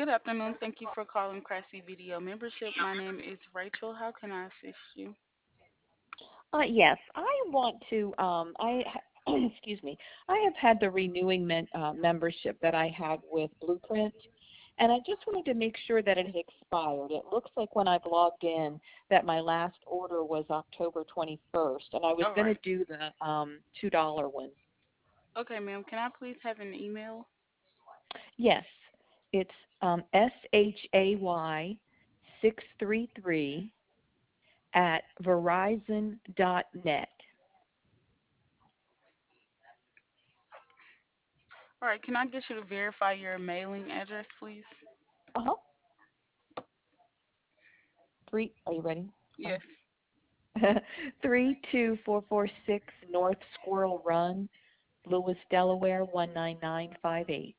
Good afternoon. Thank you for calling Crafty Video Membership. My name is Rachel. How can I assist you? Yes, I want to. Excuse me. I have had the renewing membership that I had with Blueprint, and I just wanted to make sure that it had expired. It looks like when I've logged in that my last order was October 21st, and I was All going to right. do the $2 one. Okay, ma'am. Can I please have an email? Yes, it's SHAY 633 at Verizon.net. All right. Can I get you to verify your mailing address, please? Uh-huh. Three. Are you ready? Yes. 32446 North Squirrel Run, Lewis, Delaware 19958.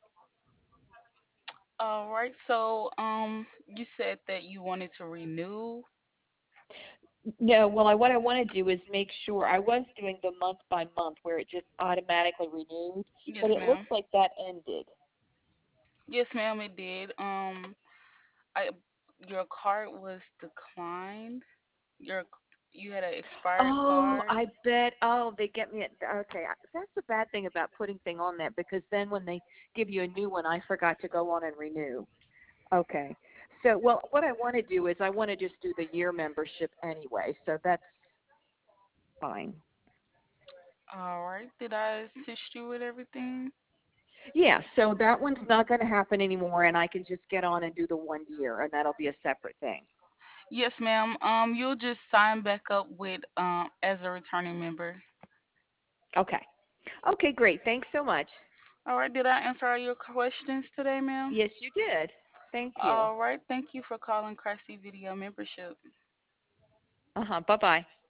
All right. So, you said that you wanted to renew. No, well, what I want to do is make sure I was doing the month by month where it just automatically renewed, Yes, but it looks ma'am. like that ended. Yes, ma'am. It did. I your card was declined. Your you had an expired Oh, card. I bet. Oh, they get me. Okay, that's the bad thing about putting thing on that because then when they give you a new one, I forgot to go on and renew. Okay. So, well, what I want to do is I want to just do the year membership anyway. So that's fine. All right. Did I assist you with everything? Yeah, so that one's not going to happen anymore, and I can just get on and do the 1 year, and that'll be a separate thing. Yes, ma'am. You'll just sign back up with as a returning member. Okay. Okay, great. Thanks so much. All right. Did I answer all your questions today, ma'am? Yes, you did. Thank you. All right. Thank you for calling Crafty Video Membership. Uh-huh. Bye-bye.